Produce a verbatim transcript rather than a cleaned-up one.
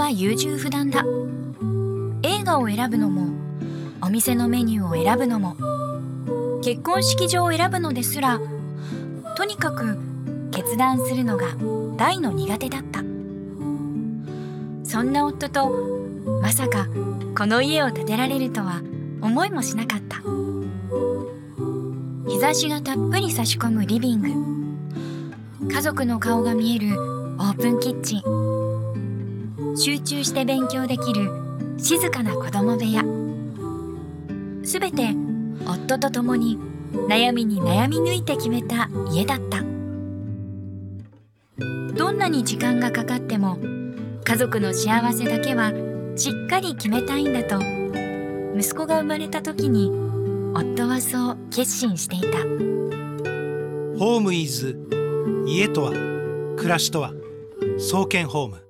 は優柔不断だ。映画を選ぶのも、お店のメニューを選ぶのも、結婚式場を選ぶのですら、とにかく決断するのが大の苦手だった。そんな夫とまさかこの家を建てられるとは思いもしなかった。日差しがたっぷり差し込むリビング、家族の顔が見えるオープンキッチン、集中して勉強できる静かな子供部屋、すべて夫と共に悩みに悩み抜いて決めた家だった。どんなに時間がかかっても家族の幸せだけはしっかり決めたいんだと、息子が生まれた時に夫はそう決心していた。 ホームイズ家とは、暮らしとは、総研ホーム。